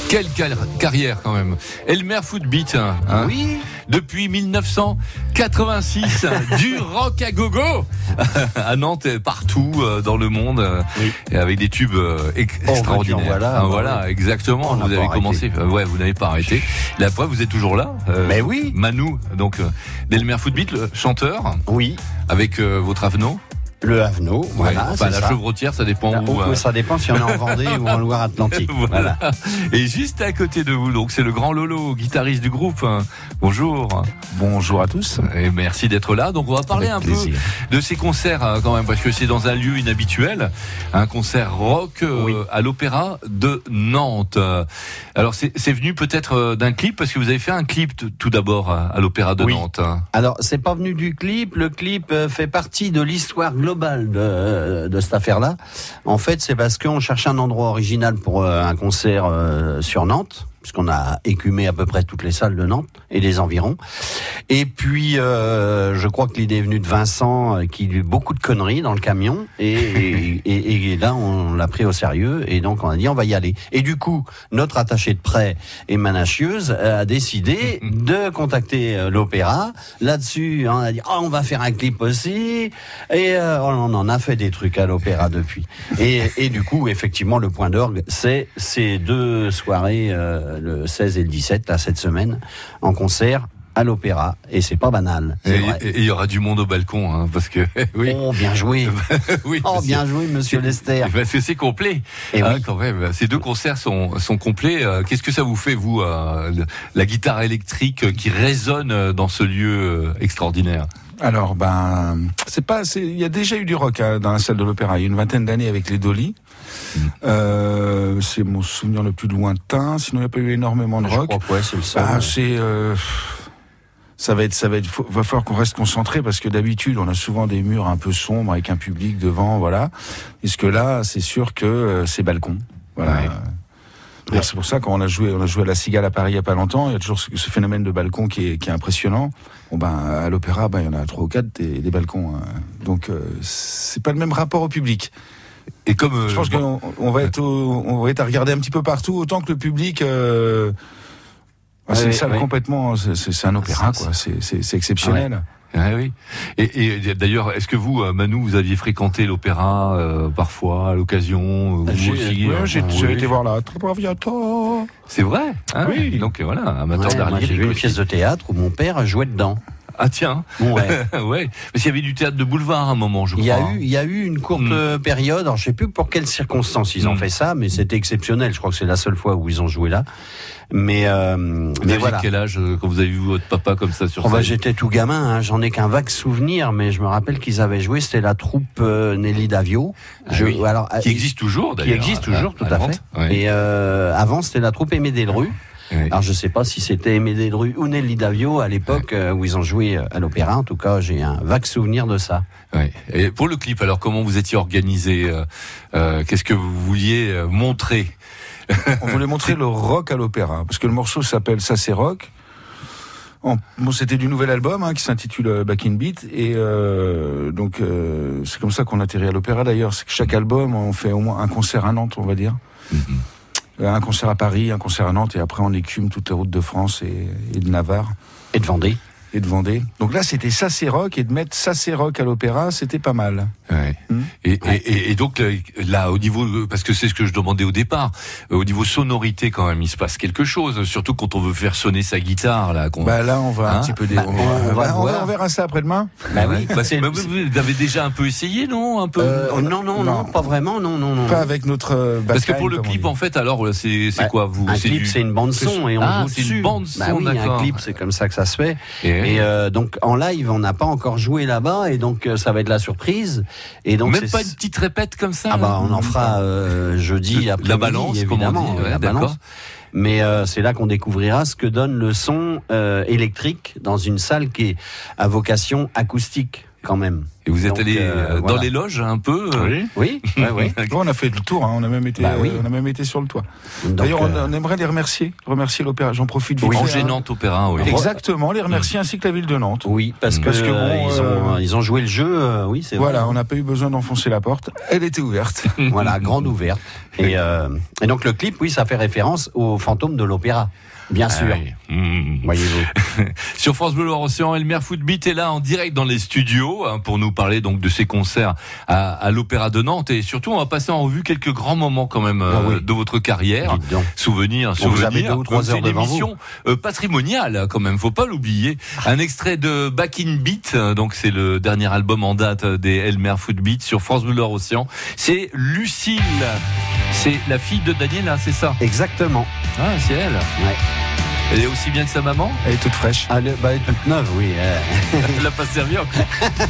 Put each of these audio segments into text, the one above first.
Quelle carrière quand même. Elmer Footbeat, hein, Oui. Depuis 1986, du rock à gogo à Nantes et partout dans le monde, Oui. et avec des tubes extraordinaires. Voilà, exactement. Vous avez commencé. Vous n'avez pas arrêté. La preuve, vous êtes toujours là. Mais oui. Manu, donc d'Elmer Footbeat, le chanteur. Oui. Avec votre Avenot. Le Havenot, voilà. Enfin, la chevrotière, ça dépend où. Ça dépend si on est en Vendée ou en Loire-Atlantique. Voilà. Et juste à côté de vous, donc c'est le grand Lolo, guitariste du groupe. Bonjour. Bonjour à tous. Et merci d'être là. Donc on va parler un peu de ces concerts quand même, parce que c'est dans un lieu inhabituel, un concert rock à l'Opéra de Nantes. Alors c'est venu peut-être d'un clip, parce que vous avez fait un clip tout d'abord à l'Opéra de Nantes. Alors c'est pas venu du clip. Le clip fait partie de l'histoire globale de cette affaire-là. En fait, c'est parce qu'on cherchait un endroit original pour un concert sur Nantes, puisqu'on a écumé à peu près toutes les salles de Nantes et des environs. Et puis, je crois que l'idée est venue de Vincent, qui a eu beaucoup de conneries dans le camion, et là, on l'a pris au sérieux, et donc on a dit, on va y aller. Et du coup, notre attaché de près, Emma Chieuse, a décidé de contacter l'opéra. Là-dessus, on a dit, on va faire un clip aussi, et on en a fait des trucs à l'opéra depuis. Et du coup, effectivement, le point d'orgue, c'est ces deux soirées, le 16 et le 17, là, cette semaine, en concert à l'opéra, et c'est pas banal. Et il y aura du monde au balcon, hein, parce que oui. Oh, bien joué. Oui, bien joué, monsieur Lester. Parce que c'est complet. Et oui. Quand même. Ces deux concerts sont complets. Qu'est-ce que ça vous fait, vous, la guitare électrique qui résonne dans ce lieu extraordinaire? Alors, il y a déjà eu du rock dans la salle de l'opéra. Il y a une vingtaine d'années avec les Dolly. C'est mon souvenir le plus lointain. Sinon, il n'y a pas eu énormément de rock. Je crois que c'est le seul. Va falloir qu'on reste concentré, parce que d'habitude on a souvent des murs un peu sombres avec un public devant, voilà. Est-ce que là, c'est sûr que c'est balcon, voilà. Ouais. C'est pour ça, quand on a joué à la Cigale à Paris il y a pas longtemps, il y a toujours ce phénomène de balcon qui est impressionnant. À l'opéra, il y en a 3 ou 4 des balcons, hein. Donc c'est pas le même rapport au public. Et comme je pense qu'on va être à regarder un petit peu partout, autant que le public. C'est une salle complètement. C'est un opéra, quoi. C'est exceptionnel. Ouais, oui. Et d'ailleurs, est-ce que vous, Manu, vous aviez fréquenté l'opéra parfois à l'occasion? J'ai été voir la Traviata. C'est vrai, hein? Oui. Donc voilà, amateur d'art. J'ai vu une pièce de théâtre où mon père jouait dedans. Ah tiens, ouais. Parce qu'il y avait du théâtre de boulevard à un moment, je crois. Il y a eu une courte période. Alors je sais plus pour quelles circonstances ils ont fait ça, mais c'était exceptionnel. Je crois que c'est la seule fois où ils ont joué là. Mais voilà. Quel âge quand vous avez vu votre papa comme ça sur scène? J'étais tout gamin, hein. J'en ai qu'un vague souvenir, mais je me rappelle qu'ils avaient joué. C'était la troupe Nelly Davio, qui existe toujours d'ailleurs. Qui existe toujours, tout à fait. Ouais. Et avant, c'était la troupe Aimé Delru. Oui. Alors je sais pas si c'était Aimé Delru ou Nelly Davio à l'époque où ils ont joué à l'opéra. En tout cas, j'ai un vague souvenir de ça. Oui. Et pour le clip, alors comment vous étiez organisé? Qu'est-ce que vous vouliez montrer? On voulait montrer le rock à l'opéra, parce que le morceau s'appelle Ça c'est rock. C'était du nouvel album qui s'intitule Back in Beat, et donc c'est comme ça qu'on atterrit à l'opéra. D'ailleurs, c'est que chaque album, on fait au moins un concert à Nantes, on va dire. Un concert à Paris, un concert à Nantes, et après on écume toutes les routes de France et de Navarre. Et de Vendée. Donc là, c'était Ça c'est rock, et de mettre Ça c'est rock à l'opéra, c'était pas mal. Ouais. Et donc là, au niveau, parce que c'est ce que je demandais au départ, au niveau sonorité quand même, il se passe quelque chose, surtout quand on veut faire sonner sa guitare là. Là, on va un petit peu on verra ça après-demain. Oui. Vous avez déjà un peu essayé, non? Un peu. Non, pas vraiment, non. Pas avec notre. Parce que pour le clip, en fait, alors c'est quoi vous? Un clip, c'est une bande son et on joue dessus. C'est une bande son, d'accord. Un clip, c'est comme ça que ça se fait. Et donc en live, on n'a pas encore joué là-bas, et donc ça va être la surprise. Et donc même pas une petite répète comme ça? On en fera jeudi après. La balance, évidemment. La balance. Mais c'est là qu'on découvrira ce que donne le son électrique dans une salle qui est à vocation acoustique. quand même. Et vous êtes Donc, allé dans voilà. les loges un peu Oui. On a fait le tour, hein, on a même été sur le toit. D'ailleurs, on aimerait les remercier l'opéra. J'en profite vite. Angers Nantes Opéra, oui. Exactement, les remercier ainsi que la ville de Nantes. Oui, parce que ils ont joué le jeu, oui, c'est vrai. Voilà, on n'a pas eu besoin d'enfoncer la porte. Elle était ouverte. Voilà, grande ouverte. Et donc le clip, oui, ça fait référence au fantôme de l'opéra. Bien sûr. Voyez-vous. Sur France Bleu Loire-Océan, Elmer Footbeat est là en direct dans les studios pour nous parler donc de ses concerts à l'Opéra de Nantes, et surtout on va passer en revue quelques grands moments quand même de votre carrière. Souvenirs. Vous avez 2 ou 3 heures devant vous. C'est une émission patrimoniale quand même, faut pas l'oublier. Un extrait de Back in Beat, donc c'est le dernier album en date des Elmer Footbeat sur France Bleu Loire-Océan. C'est Lucille. C'est la fille de Daniela, c'est ça? Exactement. Ah, c'est elle. Ouais. Elle est aussi bien que sa maman? Elle est toute fraîche. Elle est toute neuve, oui. Elle n'a pas servi encore.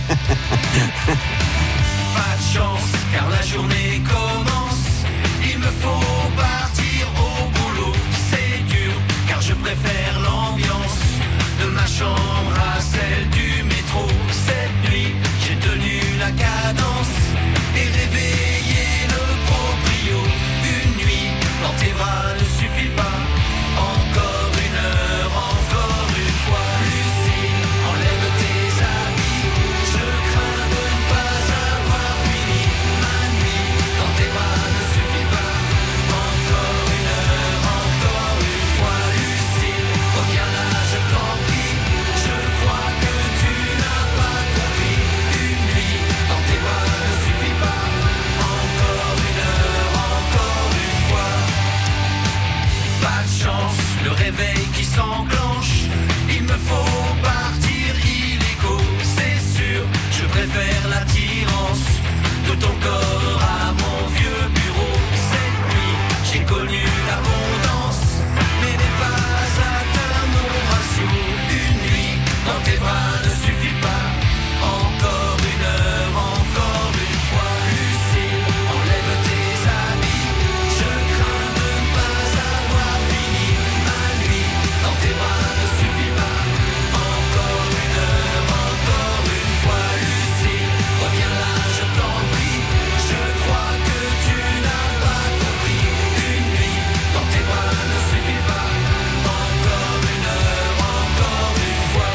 Pas de chance, car la journée commence. Il me faut partir au boulot. C'est dur, car je préfère l'ambiance de ma chambre à celle du métro. Cette nuit, j'ai tenu la cadence et réveillé le proprio. Une nuit, dans tes bras ne suffit pas. Encore une heure, encore une fois. Lucille, enlève tes habits. Je crains de ne pas avoir fini ma nuit. Dans tes bras ne suffit pas. Encore une heure, encore une fois. Lucille, reviens là, je t'en prie. Je crois que tu n'as pas compris. Une nuit, dans tes bras ne suffit pas. Encore une heure, encore une fois. Pas de chance, le réveil qui s'enclenche. Il me faut partir illico, c'est sûr. Je préfère l'attirance de ton corps à mon vieux bureau. Cette nuit, j'ai connu l'abondance, mais n'ai pas atteint mon ratio. Une nuit, dans tes bras ne suffit pas. Encore une heure, encore une fois. Lucille, enlève tes habits. Je crains de ne pas avoir fini ma nuit. Dans tes bras ne suffit pas. Encore une heure, encore une fois. Lucille, reviens là, je t'en prie. Je crois que tu n'as pas compris. Une nuit, dans tes bras ne suffit pas. Encore une heure, encore une fois.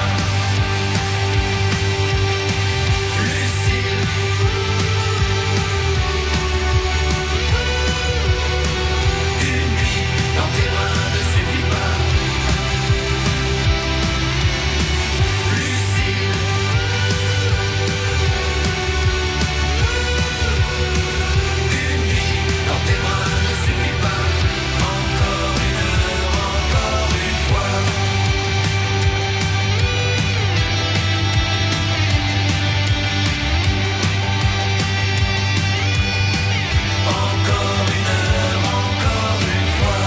Lucille. Une nuit, dans tes bras ne suffit pas. Lucille. Une nuit, dans tes bras ne suffit pas. Encore une heure, encore une fois. Encore une heure, encore une fois.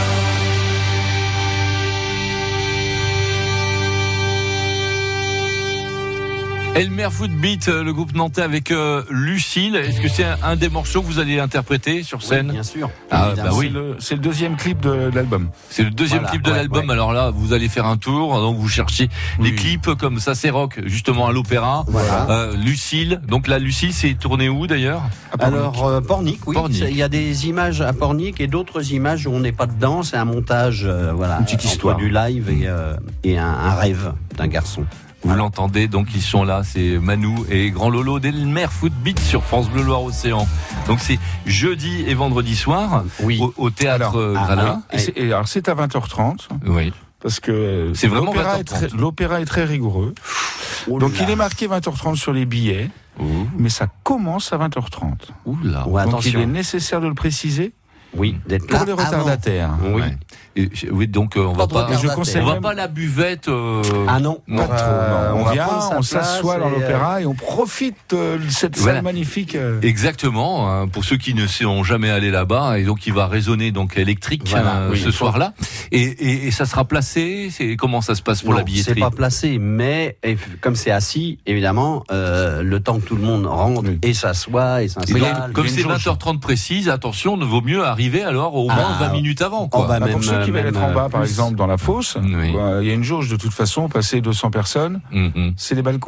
Elmer Footbeat, le groupe nantais avec Lucille. Est-ce que c'est un des morceaux que vous allez interpréter sur scène? Oui, bien sûr. Ah, Évidemment. bah oui. C'est le deuxième clip de l'album. C'est le deuxième Voilà, clip de ouais, l'album. ouais. Alors là, vous allez faire un tour. Donc vous cherchez les Oui. clips comme ça, c'est rock, justement à l'opéra. Voilà. Lucille. Donc là, Lucille, c'est tourné où d'ailleurs? Alors, Pornic, oui. Pornic. Il y a des images à Pornic et d'autres images où on n'est pas dedans. C'est un montage, voilà. Une petite entre histoire. du live et un rêve d'un garçon. Vous l'entendez, donc ils sont là, c'est Manu et Grand Lolo d'Elmer Footbeat sur France Bleu Loire-Océan. Donc c'est jeudi et vendredi soir Oui. au théâtre Gralin. Et alors c'est à 20h30. Oui. Parce que C'est vraiment l'opéra est très rigoureux. Donc il est marqué 20h30 sur les billets, mais ça commence à 20h30. Oula. Ouais, Donc attention. il est nécessaire de le préciser Oui, d'être là pour les retardataires. avant. Oui. Ouais. Oui, donc on va Pas de pas. retardataire. Je conseille On va même- pas à la buvette. Ah non, Non, Pas trop, non. On va vient, prendre sa on s'assoit place dans et, l'opéra et on profite de cette Voilà. salle magnifique. Exactement, hein, pour ceux qui ne sont jamais allés là-bas, et donc il va résonner donc électrique Voilà, oui. ce soir-là, et ça sera placé. Comment ça se passe pour non, la billetterie? c'est pas placé, mais comme c'est assis, évidemment, le temps que tout le monde rentre Oui. et s'assoit et Et s'installe. donc, comme il y a c'est une jauge. 20h30 précise, attention, ne vaut mieux arriver alors au moins 20 minutes avant. Quoi. oh, bah, Pour même, ceux qui veulent même, être en bas, par plus. exemple, dans la fosse, Oui. il y a une jauge de toute façon, passer 200 personnes, Mhm. c'est les balcons.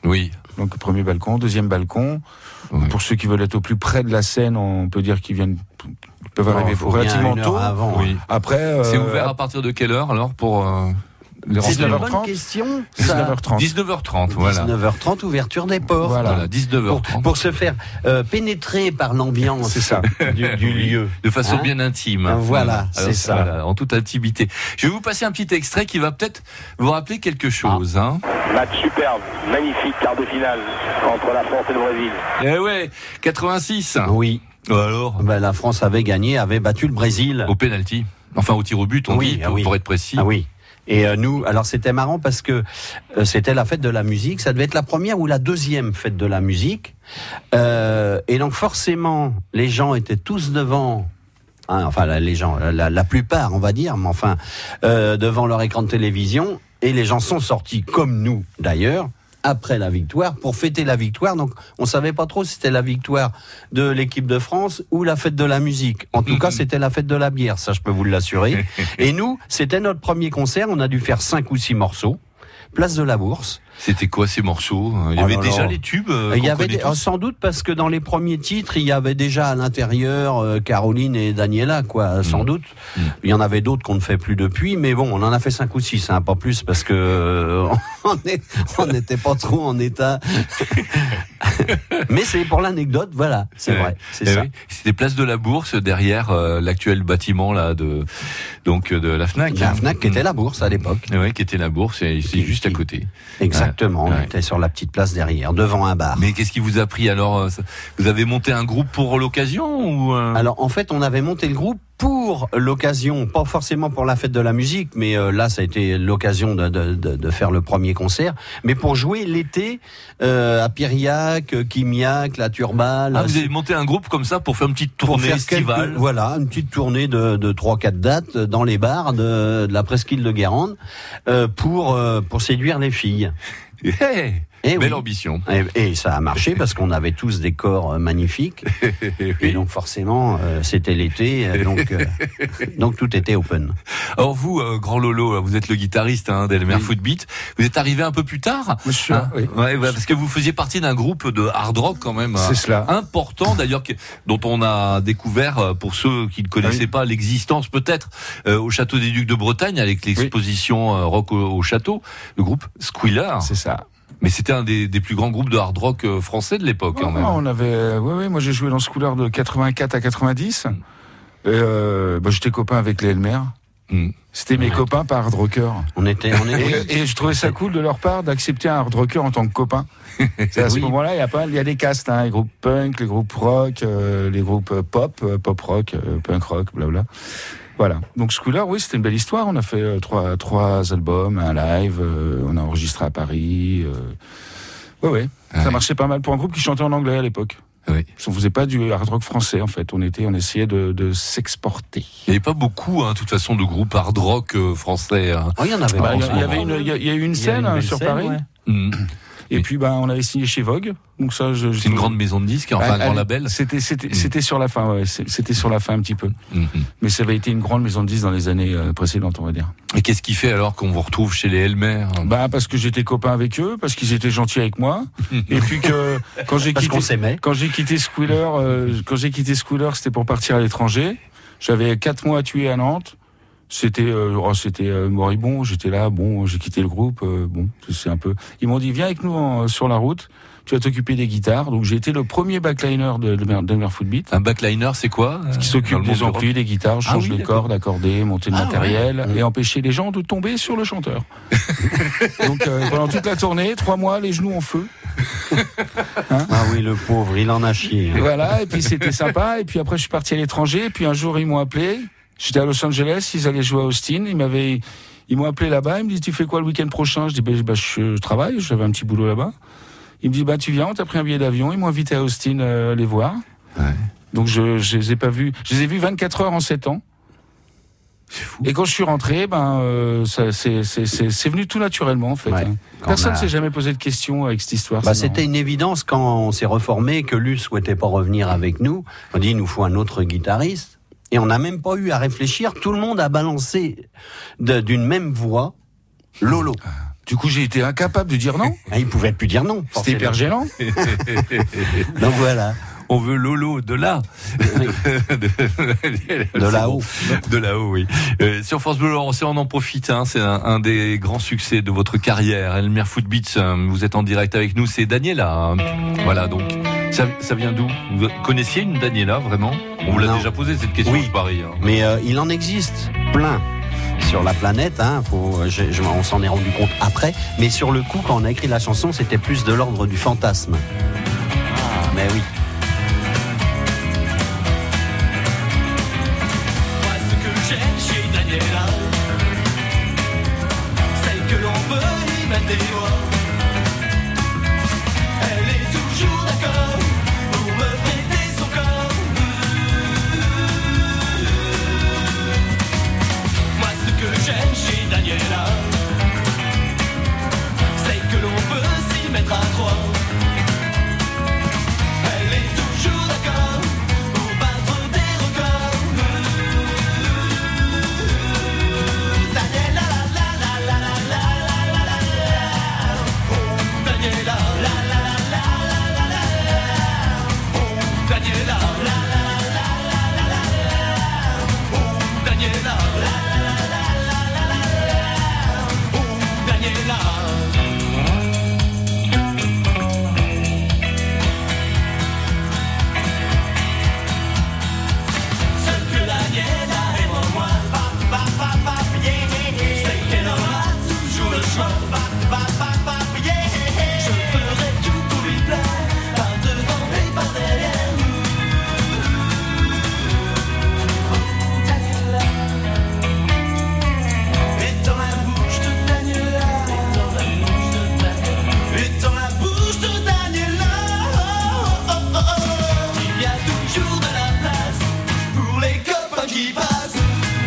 Oui. Donc premier balcon, deuxième balcon. Oui. Pour ceux qui veulent être au plus près de la scène, on peut dire qu'ils peuvent arriver relativement tôt. Avant, Oui. Après, C'est ouvert à partir de quelle heure alors pour les C'est une bonne 19h30. question. 19h30. 19h30, voilà. 19h30, ouverture des portes. Voilà. 19h30. Pour se faire pénétrer par l'ambiance C'est ça. du lieu. De façon Hein bien intime. Voilà, Alors, c'est ça. voilà, en toute intimité. Je vais vous passer un petit extrait qui va peut-être vous rappeler quelque chose. Hein. Match superbe, magnifique quart de finale entre la France et le Brésil. Eh ouais, 86. Oui. Alors, Ben, la France avait gagné, avait battu le Brésil. au penalty. Enfin, au tir au but, on Oui, dit, ah oui. pour être précis. Ah oui. Et nous, alors c'était marrant parce que c'était la fête de la musique. Ça devait être la première ou la deuxième fête de la musique. Et donc forcément, les gens étaient tous devant. Hein, enfin, les gens, la plupart, on va dire, mais enfin, devant leur écran de télévision. Et les gens sont sortis, comme nous d'ailleurs, après la victoire, pour fêter la victoire. Donc, on savait pas trop si c'était la victoire de l'équipe de France ou la fête de la musique. En tout cas, c'était la fête de la bière, ça je peux vous l'assurer. Et nous, c'était notre premier concert, on a dû faire 5 ou 6 morceaux. Place de la Bourse. C'était quoi ces morceaux? Il y avait déjà les tubes Il y avait qu'on connaît tous. sans doute parce que dans les premiers titres, il y avait déjà à l'intérieur Caroline et Daniela, quoi, sans doute. Il y en avait d'autres qu'on ne fait plus depuis, mais bon, on en a fait 5 ou 6, hein, pas plus, parce que on n'était pas trop en état. Mais c'est pour l'anecdote, voilà, c'est vrai, c'est ça. Oui. C'était Place de la Bourse, derrière l'actuel bâtiment là de la Fnac. La Fnac qui était la Bourse à l'époque. Oui, qui était la Bourse, et c'est juste à côté. Exactement, Ouais. on était sur la petite place derrière, devant un bar. Mais qu'est-ce qui vous a pris alors? Vous avez monté un groupe pour l'occasion ou Alors en fait, on avait monté le groupe pour l'occasion, pas forcément pour la fête de la musique, mais là ça a été l'occasion de faire le premier concert, mais pour jouer l'été à Piriac, Quimiac, La Turballe. vous avez monté un groupe comme ça pour faire une petite tournée estivale? Voilà, une petite tournée de 3-4 dates dans les bars de la presqu'île de Guérande pour séduire les filles. Belle oui. ambition. Et ça a marché parce qu'on avait tous des corps magnifiques. Et donc forcément, c'était l'été, donc tout était open. Alors vous, Grand Lolo, vous êtes le guitariste d'Elmer Footbeat. Vous êtes arrivé un peu plus tard, Monsieur, oui. Ouais, parce que vous faisiez partie d'un groupe de hard rock quand même. C'est cela. Important d'ailleurs, dont on a découvert, pour ceux qui ne connaissaient pas l'existence peut-être, au Château des Ducs de Bretagne, avec l'exposition rock au château, le groupe Squealer. C'est ça. Mais c'était un des plus grands groupes de hard rock français de l'époque, quand même. On avait, moi j'ai joué dans ce couleur de 84 à 90. J'étais copain avec les Elmer. C'était mes copains par hard rocker. Et je trouvais ça cool de leur part d'accepter un hard rocker en tant que copain. À ce moment-là, il y a des castes, les groupes punk, les groupes rock, les groupes pop rock, punk rock, blabla. Voilà. Donc Schooler, oui, c'était une belle histoire. On a fait trois albums, un live, on a enregistré à Paris. Ça marchait pas mal pour un groupe qui chantait en anglais à l'époque. Oui. On faisait pas du hard rock français en fait. On essayait de s'exporter. Il n'y avait pas beaucoup, de toute façon, de groupes hard rock français. Oh, il y en avait pas. Il y a eu une scène sur Paris. Ouais. Et puis on avait signé chez Vogue. Donc ça, c'est une grande maison de disques, enfin un grand label. C'était sur la fin, c'était sur la fin un petit peu. Mais ça avait été une grande maison de disques dans les années précédentes, on va dire. Et qu'est-ce qui fait alors qu'on vous retrouve chez les Elmer? Parce que j'étais copain avec eux, parce qu'ils étaient gentils avec moi, et puis que quand j'ai quitté Schooler, c'était pour partir à l'étranger. J'avais 4 mois à tuer à Nantes. C'était moribond, j'étais là, j'ai quitté le groupe, c'est un peu. Ils m'ont dit viens avec nous sur la route, tu vas t'occuper des guitares. Donc j'ai été le premier backliner d'Elmer Footbeat. Un backliner, c'est quoi? Ce qui s'occupe des amplis, des guitares, change les cordes, accorder, monter le matériel et empêcher les gens de tomber sur le chanteur. Donc pendant toute la tournée, 3 mois, les genoux en feu. Ah oui, le pauvre, il en a chié. Voilà, et puis c'était sympa. Et puis après, je suis parti à l'étranger. Et puis un jour, ils m'ont appelé. J'étais à Los Angeles, ils allaient jouer à Austin. Ils m'ont appelé là-bas. Ils me disent, tu fais quoi le week-end prochain? Je dis, je travaille, j'avais un petit boulot là-bas. Ils me disent, tu viens, on t'a pris un billet d'avion. Ils m'ont invité à Austin les voir. Ouais. Donc je les ai pas vus. Je les ai vus 24 heures en 7 ans. C'est fou. Et quand je suis rentré, c'est venu tout naturellement en fait. Ouais. Personne ne s'est jamais posé de questions avec cette histoire. C'était une évidence quand on s'est reformé que Luce souhaitait pas revenir avec nous. On dit, il nous faut un autre guitariste. Et on n'a même pas eu à réfléchir. Tout le monde a balancé d'une même voix Lolo. Du coup, j'ai été incapable de dire non. Il pouvait plus dire non. C'était hyper gênant. Donc voilà. On veut Lolo de là. De là-haut. De là-haut, oui. Sur France Bleu Laurentien, on en profite. C'est un des grands succès de votre carrière. Elmer Footbeats, vous êtes en direct avec nous. C'est Daniela. Voilà, donc. Ça vient d'où? Vous connaissiez une Daniela, vraiment? On vous l'a déjà posé cette question, oui, je parie. Mais il en existe plein sur la planète. On s'en est rendu compte après. Mais sur le coup, quand on a écrit la chanson, c'était plus de l'ordre du fantasme. Ah, mais oui. Moi, ce que j'aime chez Daniela, c'est que l'on peut y mettre des doigts. Elle est toujours d'accord pour me prêter son corps. Moi, ce que j'aime chez Daniela, c'est que l'on peut s'y mettre à trois. Elle est toujours d'accord pour battre des records. Daniela, la la la la la la la la. Oh, Daniela, la la la la la la la. Oh, Daniela, la la la la la la la. Oh, Daniela, la la la la la la la. Oh, Daniela. Ce que Daniela aime en moi, c'est qu'elle aura toujours le choix. Je ferai tout pour lui plaire, par devant et par derrière. Daniela, et dans la bouche de Daniela, et dans la bouche de Daniela, il y a toujours de la place pour les copains qui passent.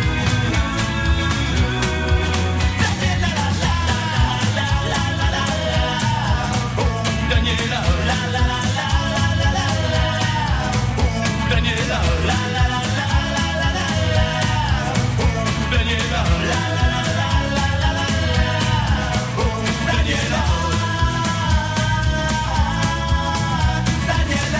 Daniela, la la la la la la la. Oh, Daniela, la la la la la la la. Oh, Daniela, la la la la la la la. Oh, Daniela, la la la la la la la. Oh, Daniela. Daniela.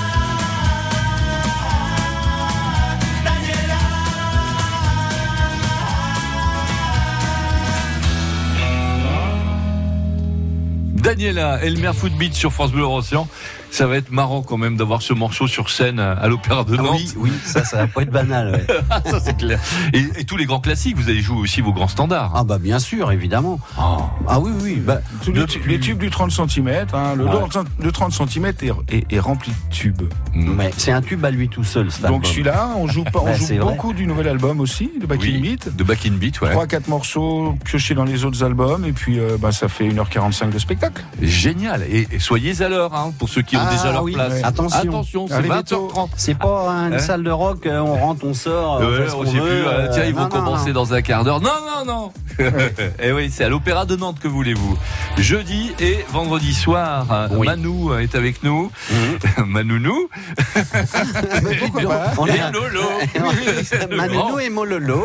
Daniela, Elmer Footbeats sur France Bleu Laurentien. Ça va être marrant quand même d'avoir ce morceau sur scène à l'Opéra de Nantes. Oui, ça va pas être banal. Ouais. Ça c'est clair. Et tous les grands classiques, vous allez jouer aussi vos grands standards. Ah bah bien sûr, évidemment. Oh. Ah oui. Bah, Tous les tubes du 30 cm. Le 30 cm est rempli de tubes. Mais c'est un tube à lui tout seul. Cet Donc album. celui-là, on joue c'est beaucoup vrai. du nouvel album aussi, de Back in Beat. De Back in Beat, ouais. 3-4 morceaux piochés dans les autres albums, et puis ça fait 1h45 de spectacle. Génial. Et soyez à l'heure, pour ceux qui ont déjà leur place. ouais. Attention, c'est Arrivez 20h30. c'est pas une salle de rock, on rentre, on sort, on fait ce on qu'on sait veut, plus. Tiens, ils vont non, commencer non. dans un quart d'heure. Non. Et oui, c'est à l'Opéra de Nantes, que voulez-vous. Jeudi et vendredi soir, Oui. Manou est avec nous. Manounou. Mais pourquoi pas On Et est Lolo. Manounou et Mololo.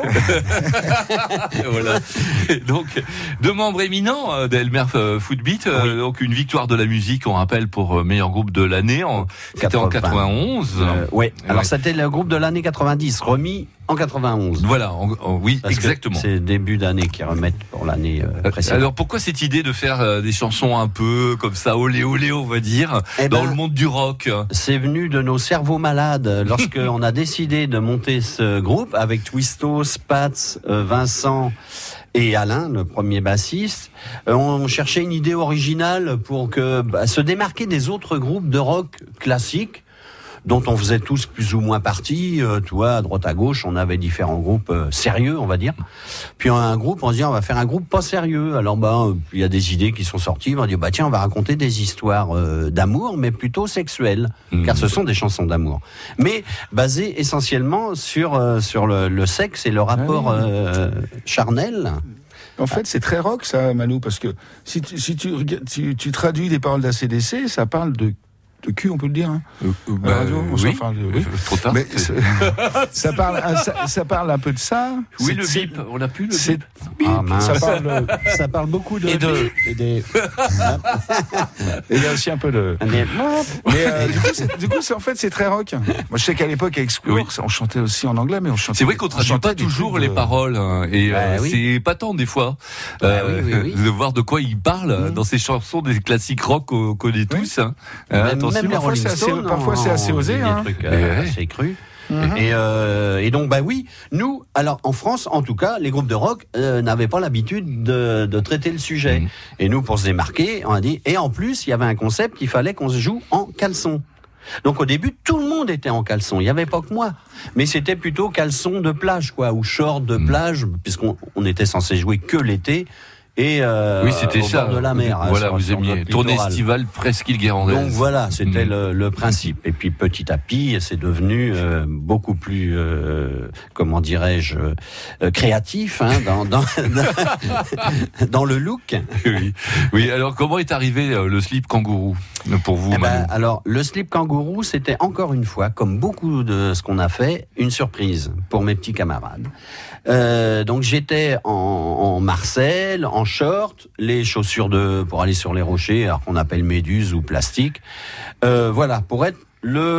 Voilà. Et donc, deux membres éminents d'Elmer Footbeat. Donc, une victoire de la musique, on rappelle, pour meilleur groupe de l'année. C'était en 91. Oui, alors Ouais. c'était le groupe de l'année 90, remis en 91. Voilà, oui, Parce que exactement. c'est début d'année qui remettent pour l'année précédente. Alors pourquoi cette idée de faire des chansons un peu comme ça, olé olé, on va dire, dans le monde du rock? C'est venu de nos cerveaux malades lorsqu'on a décidé de monter ce groupe avec Twisto, Spatz, Vincent et Alain, le premier bassiste. On cherchait une idée originale pour se démarquer des autres groupes de rock classiques dont on faisait tous plus ou moins partie. Tu vois, à droite à gauche, on avait différents groupes sérieux, on va dire. Puis un groupe, on se dit, on va faire un groupe pas sérieux. Alors il y a des idées qui sont sorties. On va dire, tiens, on va raconter des histoires d'amour, mais plutôt sexuelles, car ce sont des chansons d'amour, mais basées essentiellement sur le sexe et le rapport charnel. En fait, c'est très rock, ça, Manu, parce que si tu traduis les paroles d'ACDC, ça parle de de cul, on peut le dire. Hein. À la radio, on oui. s'en parle oui. Trop tard. Mais ça parle un peu de ça. Oui, le bip. On n'a plus le bip. Ah, mince. Ça parle beaucoup de... Et Et il y a aussi un peu de... Mais du coup, en fait, c'est très rock. Moi, je sais qu'à l'époque, avec Squirrel, on chantait aussi en anglais, mais on chantait... C'est vrai qu'on traduit pas toujours les paroles. Hein, et c'est épatant, des fois, de voir de quoi il parle dans ces chansons des classiques rock qu'on connaît tous. Hein. Attention, même les Rolling Stones, parfois c'est assez osé. Des trucs assez crus. Et donc, oui, nous, alors en France, en tout cas, les groupes de rock n'avaient pas l'habitude de traiter le sujet. Et nous, pour se démarquer, on a dit, et en plus, il y avait un concept, il fallait qu'on se joue en caleçon. Donc au début, tout le monde était en caleçon. Il n'y avait pas que moi. Mais c'était plutôt caleçon de plage, quoi, ou short de plage, puisqu'on était censé jouer que l'été. Et oui, c'était au bord de la mer. Voilà, vous aimiez tournée estivale presqu'île guérandaise. Donc voilà, c'était le principe. Et puis petit à petit, c'est devenu beaucoup plus, comment dirais-je, créatif dans le look. Oui. Alors comment est arrivé le slip kangourou pour vous, Manu? Alors le slip kangourou, c'était encore une fois, comme beaucoup de ce qu'on a fait, une surprise pour mes petits camarades. Donc j'étais en Marcel, en short, les chaussures pour aller sur les rochers, alors qu'on appelle méduse ou plastique. Voilà, pour être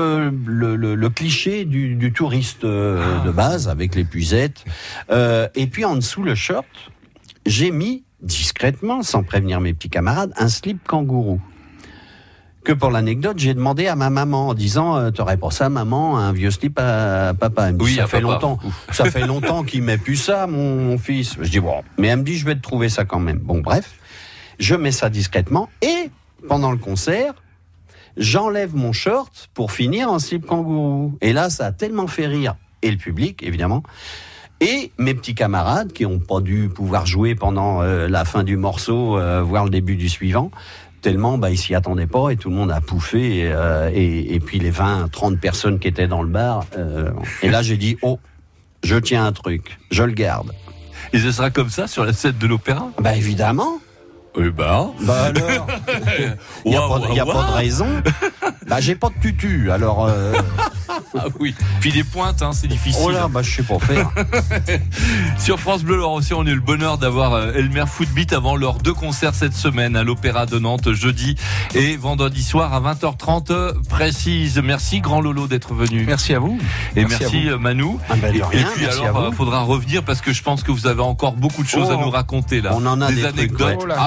le cliché du touriste de base, avec l'épuisette. Et puis en dessous le short, j'ai mis discrètement, sans prévenir mes petits camarades, un slip kangourou. Que pour l'anecdote, j'ai demandé à ma maman en disant t'aurais pas ça, maman, un vieux slip à papa. Elle me dit, ça fait longtemps qu'il met plus ça, mon fils. Je dis bon, mais elle me dit je vais te trouver ça quand même. Bon, bref, je mets ça discrètement et pendant le concert, j'enlève mon short pour finir en slip kangourou. Et là, ça a tellement fait rire, et le public évidemment, et mes petits camarades qui n'ont pas dû pouvoir jouer pendant la fin du morceau, voire le début du suivant. Tellement, ils s'y attendaient pas et tout le monde a pouffé et puis les 20-30 personnes qui étaient dans le bar. Et là, j'ai dit, je tiens un truc, je le garde. Et ce sera comme ça sur la scène de l'opéra? Évidemment. Alors il n'y a pas de raison. J'ai pas de tutu, alors... Ah oui, puis les pointes, c'est difficile. Oh là, je sais pas faire. Sur France Bleu Loire-Océan, on a eu le bonheur d'avoir Elmer Footbeat avant leurs 2 concerts cette semaine à l'Opéra de Nantes, jeudi et vendredi soir à 20h30 précise. Merci Grand Lolo d'être venu. Merci à vous. Et merci Manu. De rien, et puis alors, faudra revenir parce que je pense que vous avez encore beaucoup de choses à nous raconter là. On en a des anecdotes trucs,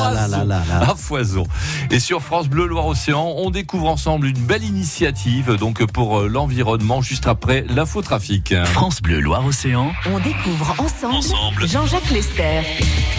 à foison. Et sur France Bleu Loire-Océan, on découvre ensemble une belle initiative donc pour l'environnement juste après l'infotrafic. France Bleu Loire-Océan. On découvre ensemble Jean-Jacques Lester.